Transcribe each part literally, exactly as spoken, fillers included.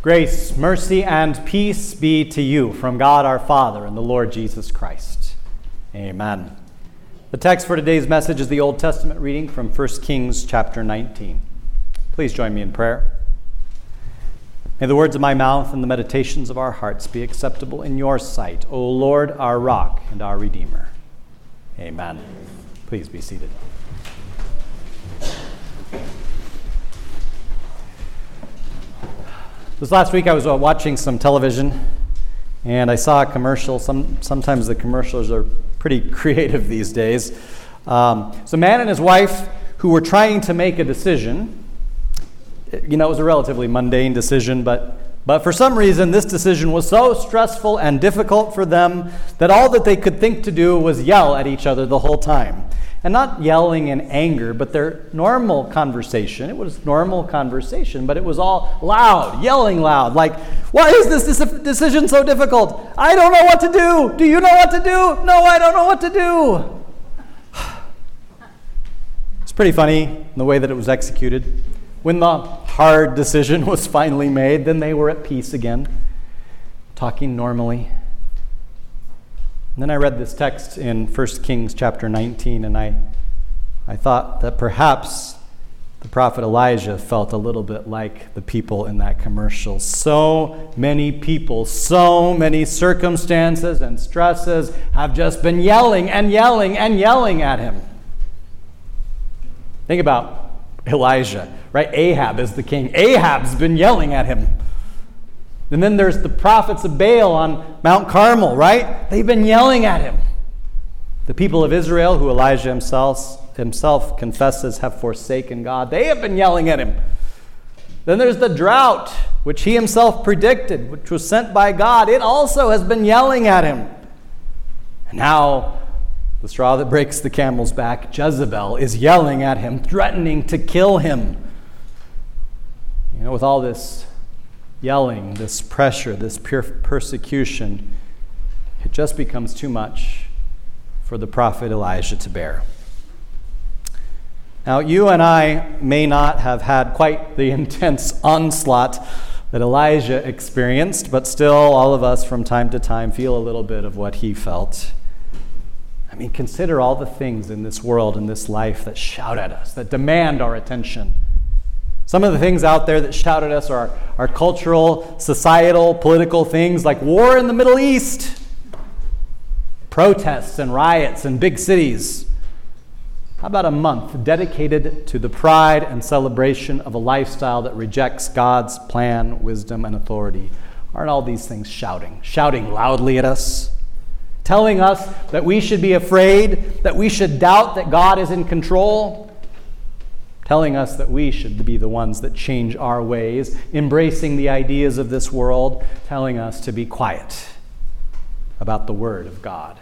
Grace, mercy, and peace be to you from God our Father and the Lord Jesus Christ. Amen. The text for today's message is the Old Testament reading from First Kings chapter nineteen. Please join me in prayer. May the words of my mouth and the meditations of our hearts be acceptable in your sight, O Lord, our rock and our Redeemer. Amen. Please be seated. This last week I was uh, watching some television, and I saw a commercial. Some, sometimes the commercials are pretty creative these days. Um, it's a man and his wife who were trying to make a decision. You know, it was a relatively mundane decision, but, but for some reason this decision was so stressful and difficult for them that all that they could think to do was yell at each other the whole time. And not yelling in anger, but their normal conversation. It was normal conversation, but it was all loud, yelling loud. Like, why is this decision so difficult? I don't know what to do. Do you know what to do? No, I don't know what to do. It's pretty funny in the way that it was executed. When the hard decision was finally made, then they were at peace again, talking normally. And then I read this text in First Kings chapter nineteen, and I, I thought that perhaps the prophet Elijah felt a little bit like the people in that commercial. So many people, so many circumstances and stresses have just been yelling and yelling and yelling at him. Think about Elijah, right? Ahab is the king. Ahab's been yelling at him. And then there's the prophets of Baal on Mount Carmel, right? They've been yelling at him. The people of Israel, who Elijah himself, himself confesses have forsaken God, they have been yelling at him. Then there's the drought, which he himself predicted, which was sent by God. It also has been yelling at him. And now, the straw that breaks the camel's back, Jezebel is yelling at him, threatening to kill him. You know, with all this yelling, this pressure, this pure persecution, it just becomes too much for the prophet Elijah to bear. Now, you and I may not have had quite the intense onslaught that Elijah experienced, but still all of us from time to time feel a little bit of what he felt. I mean, consider all the things in this world, in this life, that shout at us, that demand our attention. Some of the things out there that shout at us are, are cultural, societal, political things like war in the Middle East, protests and riots in big cities. How about a month dedicated to the pride and celebration of a lifestyle that rejects God's plan, wisdom, and authority? Aren't all these things shouting, shouting loudly at us, telling us that we should be afraid, that we should doubt that God is in control? Telling us that we should be the ones that change our ways, embracing the ideas of this world, telling us to be quiet about the Word of God.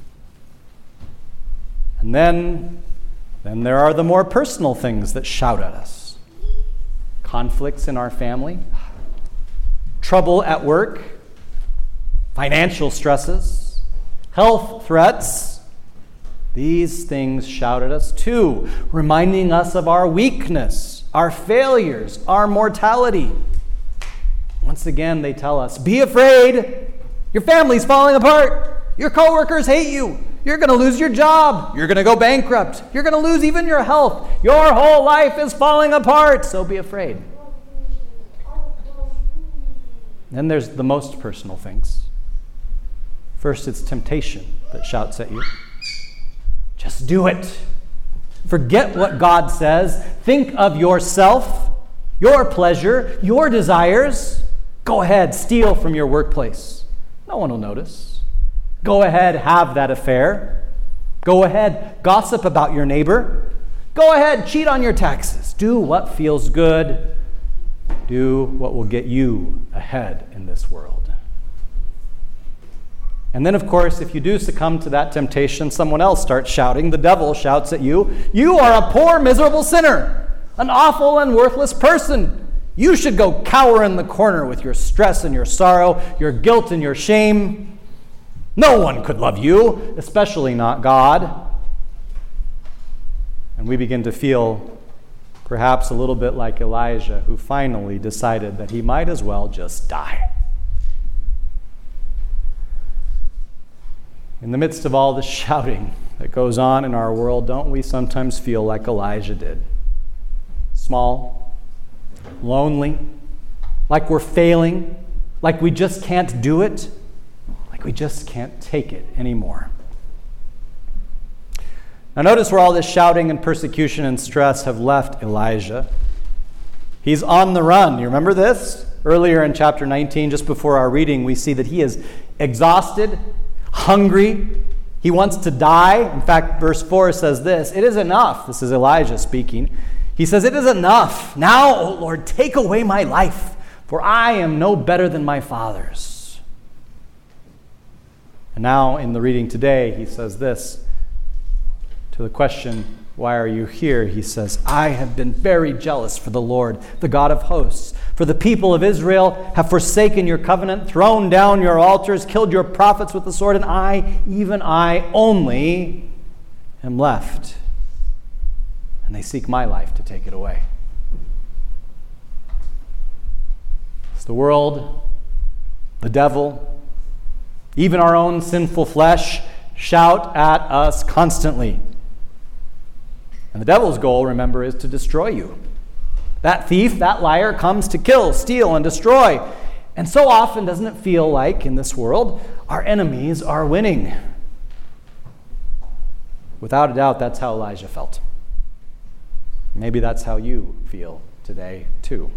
And then, then there are the more personal things that shout at us. Conflicts in our family, trouble at work, financial stresses, health threats. These things shout at us too, reminding us of our weakness, our failures, our mortality. Once again, they tell us, be afraid. Your family's falling apart. Your coworkers hate you. You're going to lose your job. You're going to go bankrupt. You're going to lose even your health. Your whole life is falling apart, so be afraid. Then there's the most personal things. First, it's temptation that shouts at you. Just do it. Forget what God says. Think of yourself, your pleasure, your desires. Go ahead, steal from your workplace. No one will notice. Go ahead, have that affair. Go ahead, gossip about your neighbor. Go ahead, cheat on your taxes. Do what feels good. Do what will get you ahead in this world. And then, of course, if you do succumb to that temptation, someone else starts shouting. The devil shouts at you, you are a poor, miserable sinner, an awful and worthless person. You should go cower in the corner with your stress and your sorrow, your guilt and your shame. No one could love you, especially not God. And we begin to feel Perhaps a little bit like Elijah, who finally decided that he might as well just die. In the midst of all the shouting that goes on in our world, don't we sometimes feel like Elijah did? Small, lonely, like we're failing, like we just can't do it, like we just can't take it anymore. Now notice where all this shouting and persecution and stress have left Elijah. He's on the run. You remember this? Earlier in chapter nineteen, just before our reading, we see that he is exhausted, hungry. He wants to die. In fact, verse four says this, "It is enough." This is Elijah speaking. He says, "It is enough. Now, O Lord, take away my life, for I am no better than my fathers." And now in the reading today, he says this. To the question, "Why are you here?" he says, "I have been very jealous for the Lord, the God of hosts. For the people of Israel have forsaken your covenant, thrown down your altars, killed your prophets with the sword, and I, even I only, am left. And they seek my life to take it away." It's the world, the devil, even our own sinful flesh shout at us constantly. And the devil's goal, remember, is to destroy you. That thief, that liar, comes to kill, steal, and destroy. And so often, doesn't it feel like, in this world, our enemies are winning? Without a doubt, that's how Elijah felt. Maybe that's how you feel today, too.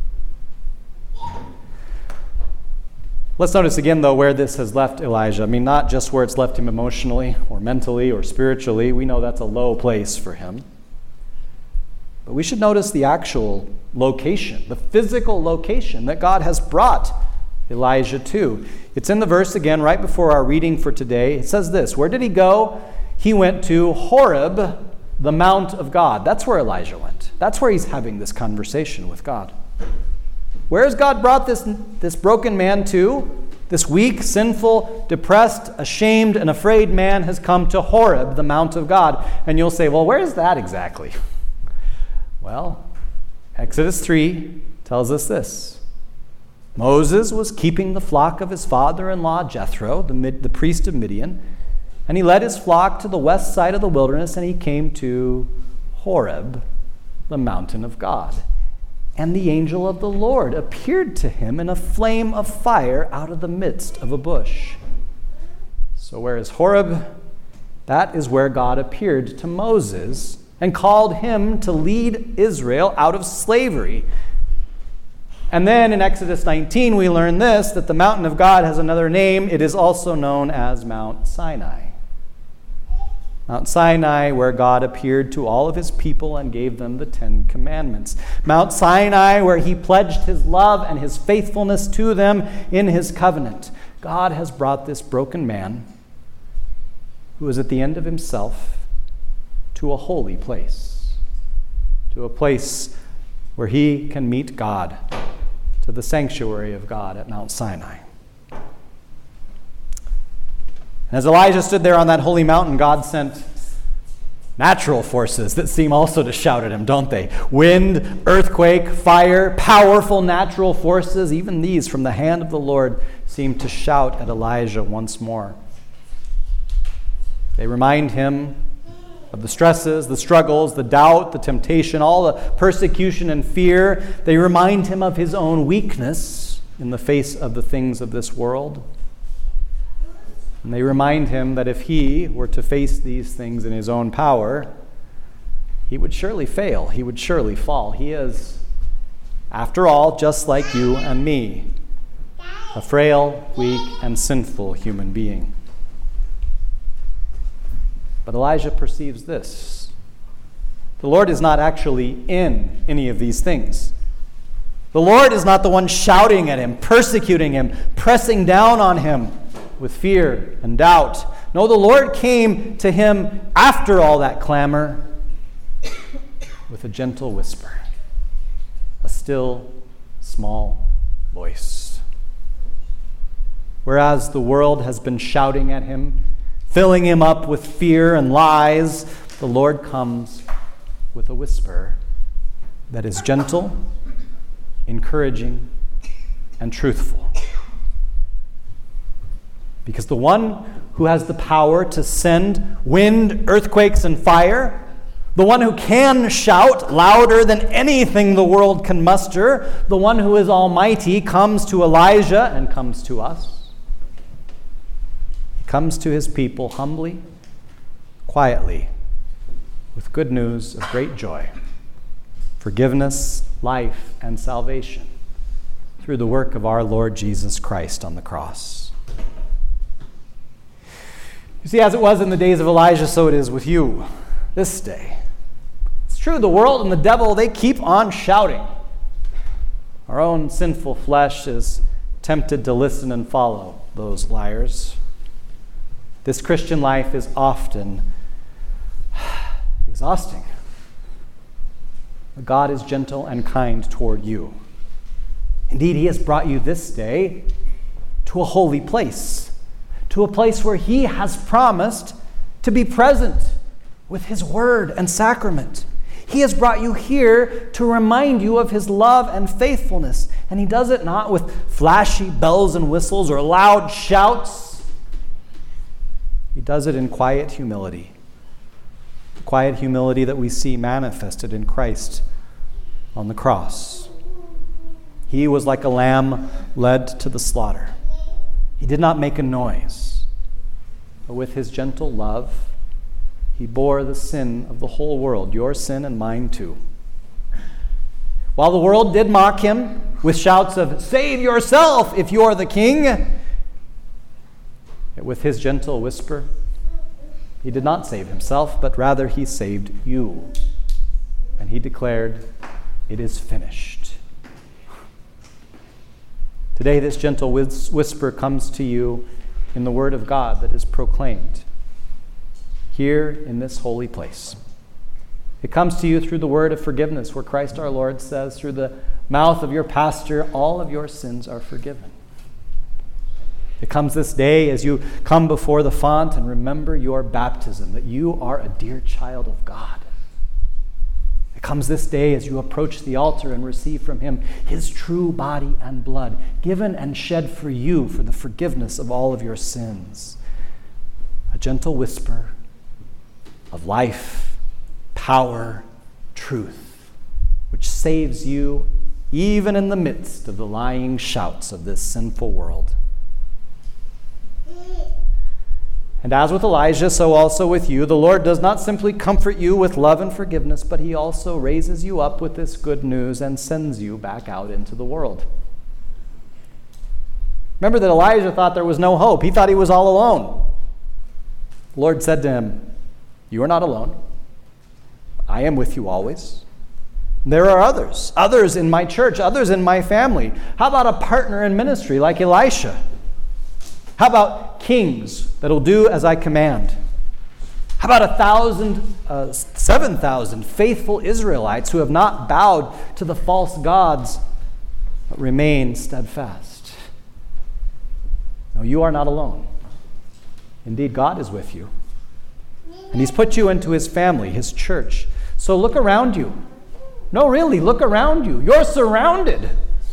Let's notice again, though, where this has left Elijah. I mean, not just where it's left him emotionally or mentally or spiritually. We know that's a low place for him. But we should notice the actual location, the physical location that God has brought Elijah to. It's in the verse again right before our reading for today. It says this, where did he go? He went to Horeb, the mount of God. That's where Elijah went. That's where he's having this conversation with God. Where has God brought this, this broken man to? This weak, sinful, depressed, ashamed, and afraid man has come to Horeb, the mount of God. And you'll say, well, where is that exactly? Well, Exodus three tells us this. Moses was keeping the flock of his father-in-law Jethro, the, the priest of Midian, and he led his flock to the west side of the wilderness, and he came to Horeb, the mountain of God. And the angel of the Lord appeared to him in a flame of fire out of the midst of a bush. So where is Horeb? That is where God appeared to Moses and called him to lead Israel out of slavery. And then in Exodus nineteen, we learn this, that the mountain of God has another name. It is also known as Mount Sinai. Mount Sinai, where God appeared to all of his people and gave them the Ten Commandments. Mount Sinai, where he pledged his love and his faithfulness to them in his covenant. God has brought this broken man, who is at the end of himself, to a holy place, to a place where he can meet God, to the sanctuary of God at Mount Sinai. And as Elijah stood there on that holy mountain, God sent natural forces that seem also to shout at him, don't they? Wind, earthquake, fire, powerful natural forces, even these from the hand of the Lord seem to shout at Elijah once more. They remind him of the stresses, the struggles, the doubt, the temptation, all the persecution and fear. They remind him of his own weakness in the face of the things of this world. And they remind him that if he were to face these things in his own power, he would surely fail. He would surely fall. He is, after all, just like you and me, a frail, weak, and sinful human being. But Elijah perceives this. The Lord is not actually in any of these things. The Lord is not the one shouting at him, persecuting him, pressing down on him with fear and doubt. No, the Lord came to him after all that clamor with a gentle whisper, a still, small voice. Whereas the world has been shouting at him, filling him up with fear and lies, the Lord comes with a whisper that is gentle, encouraging, and truthful. Because the one who has the power to send wind, earthquakes, and fire, the one who can shout louder than anything the world can muster, the one who is almighty, comes to Elijah and comes to us. He comes to his people humbly, quietly, with good news of great joy, forgiveness, life, and salvation through the work of our Lord Jesus Christ on the cross. You see, as it was in the days of Elijah, so it is with you this day. It's true, the world and the devil, they keep on shouting. Our own sinful flesh is tempted to listen and follow those liars. This Christian life is often exhausting. But God is gentle and kind toward you. Indeed, he has brought you this day to a holy place, to a place where he has promised to be present with his word and sacrament. He has brought you here to remind you of his love and faithfulness. And he does it not with flashy bells and whistles or loud shouts. He does it in quiet humility. Quiet humility that we see manifested in Christ on the cross. He was like a lamb led to the slaughter. He did not make a noise, but with his gentle love, he bore the sin of the whole world, your sin and mine too. While the world did mock him with shouts of, "Save yourself if you're the king," yet with his gentle whisper, he did not save himself, but rather he saved you. And he declared, "It is finished." Today, this gentle whis- whisper comes to you in the word of God that is proclaimed here in this holy place. It comes to you through the word of forgiveness, where Christ our Lord says, through the mouth of your pastor, all of your sins are forgiven. It comes this day as you come before the font and remember your baptism, that you are a dear child of God. It comes this day as you approach the altar and receive from him his true body and blood, given and shed for you for the forgiveness of all of your sins. A gentle whisper of life, power, truth, which saves you even in the midst of the lying shouts of this sinful world. And as with Elijah, so also with you, the Lord does not simply comfort you with love and forgiveness, but he also raises you up with this good news and sends you back out into the world. Remember that Elijah thought there was no hope. He thought he was all alone. The Lord said to him, "You are not alone. I am with you always. There are others, others in my church, others in my family. How about a partner in ministry like Elisha? How about kings that'll do as I command? How about a thousand, uh, seven thousand faithful Israelites who have not bowed to the false gods, but remain steadfast?" No, you are not alone. Indeed, God is with you. And he's put you into his family, his church. So look around you. No, really, look around you. You're surrounded.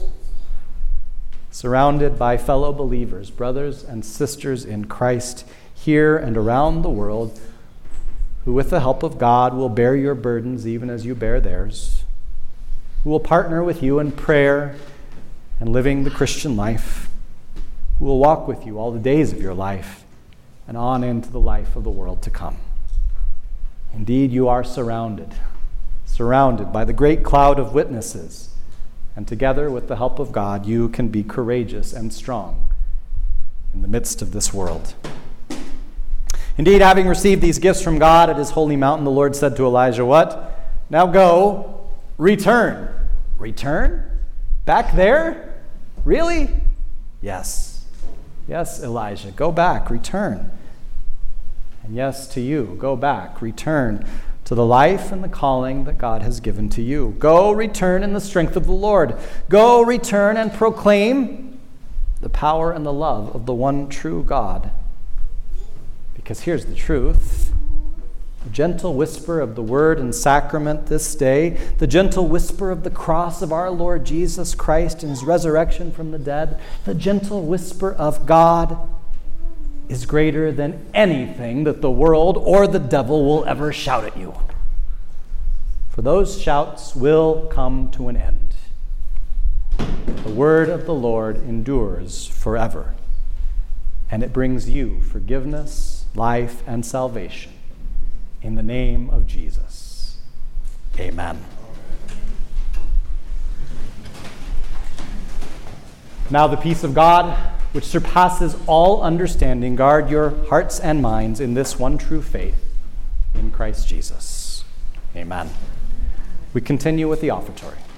Surrounded by fellow believers, brothers and sisters in Christ, here and around the world, who with the help of God will bear your burdens even as you bear theirs, who will partner with you in prayer and living the Christian life, who will walk with you all the days of your life and on into the life of the world to come. Indeed, you are surrounded, surrounded by the great cloud of witnesses. And together, with the help of God, you can be courageous and strong in the midst of this world. Indeed, having received these gifts from God at his holy mountain, the Lord said to Elijah, "What? Now go, return." Return? Back there? Really? Yes. Yes, Elijah, go back, return. And yes, to you, go back, return to the life and the calling that God has given to you. Go return in the strength of the Lord. Go return and proclaim the power and the love of the one true God. Because here's the truth. The gentle whisper of the word and sacrament this day, the gentle whisper of the cross of our Lord Jesus Christ and his resurrection from the dead, the gentle whisper of God is greater than anything that the world or the devil will ever shout at you. For those shouts will come to an end. The word of the Lord endures forever, and it brings you forgiveness, life, and salvation. In the name of Jesus, amen. Now the peace of God, which surpasses all understanding, guard your hearts and minds in this one true faith in Christ Jesus. Amen. We continue with the offertory.